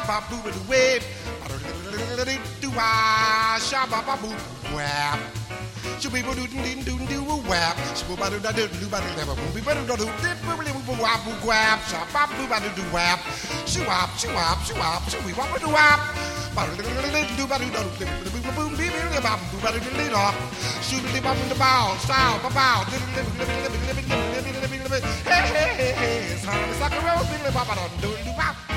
ba boo ba wave. Do ah shabba ba boo wap. Shooby boo doo doo doo doo wap. Shooby ba doo doo doo ba doo boo be better do do boo wap boo wap. Shabba boo ba doo wap. Shoo wap shoo wap shoo wap shoo we wap doo wap. Ba doo doo ba doo doo boom be be ba boo ba doo doo off. Shooby ba the bow style ba bow. Hey hey hey hey. It's hard to suck a roll. Ba ba doo doo wap.